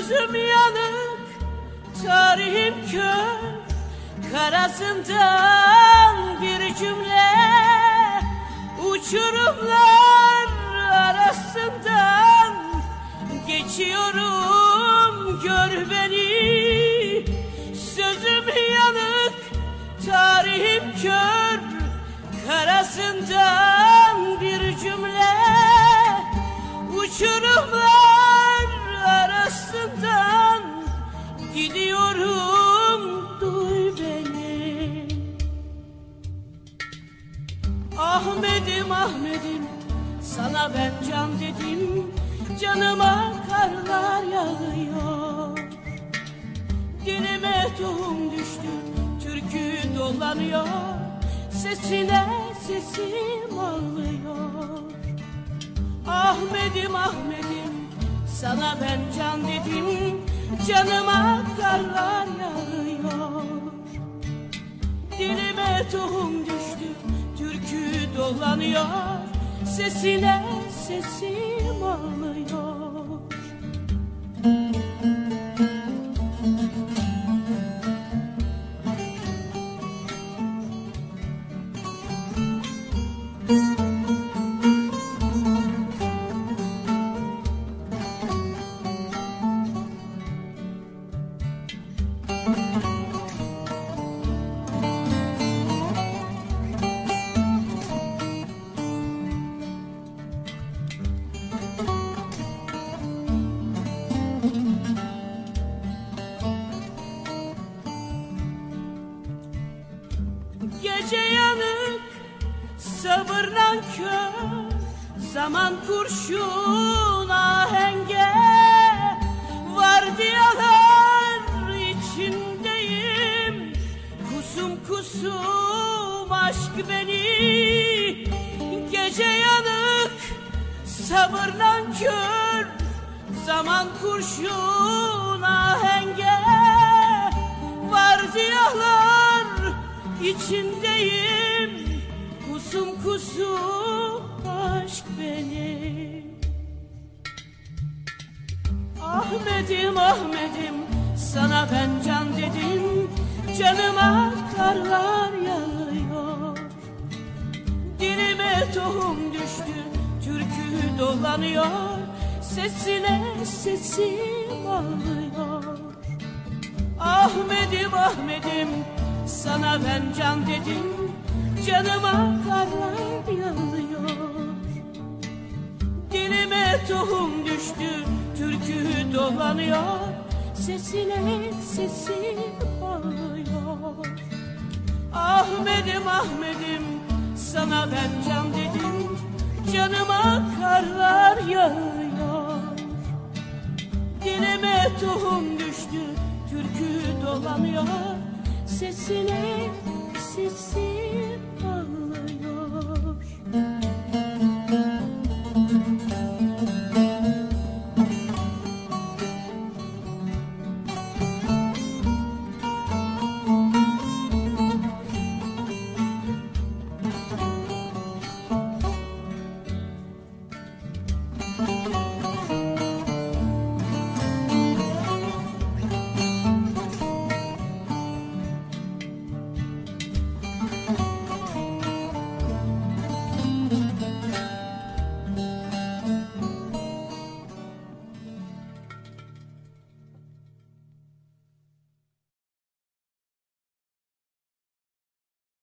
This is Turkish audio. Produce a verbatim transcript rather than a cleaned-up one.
Sözüm yanık, tarihim kör, karasından bir cümle, uçurumlar arasından geçiyorum, gör beni. Sözüm yanık, tarihim kör, karasından bir cümle, uçurumlar arasından gidiyorum, duy beni. Ahmet'im Ahmet'im, sana ben can dedim, canıma karlar yağıyor. Dilime tohum düştü, türkü dolanıyor, sesine sesim ağlıyor. Ahmet'im Ahmet'im, sana ben can dedim, canıma karlar yağıyor. Dilime tohum düştü, türkü dolanıyor, sesine sesim ağlıyor. Gece yanık, sabırla kör, zaman kurşun ahenge, vardiyalar içindeyim, kusum kusum aşk beni. Gece yanık, sabırla kör, zaman kurşun ahenge, vardiyalar İçindeyim, kusum kusum aşk beni. Ahmet'im Ahmet'im, sana ben can dedim, canıma karlar yağıyor. Dilime tohum düştü, türkü dolanıyor, sesine sesim ağlıyor. Ahmet'im Ahmet'im, sana ben can dedim, canıma karlar yağıyor. Dilime tohum düştü, türkü dolanıyor, sesine sesim ağlıyor. Ahmet'im Ahmet'im, sana ben can dedim, canıma karlar yağıyor. Dilime tohum düştü, türkü dolanıyor, sesine sesim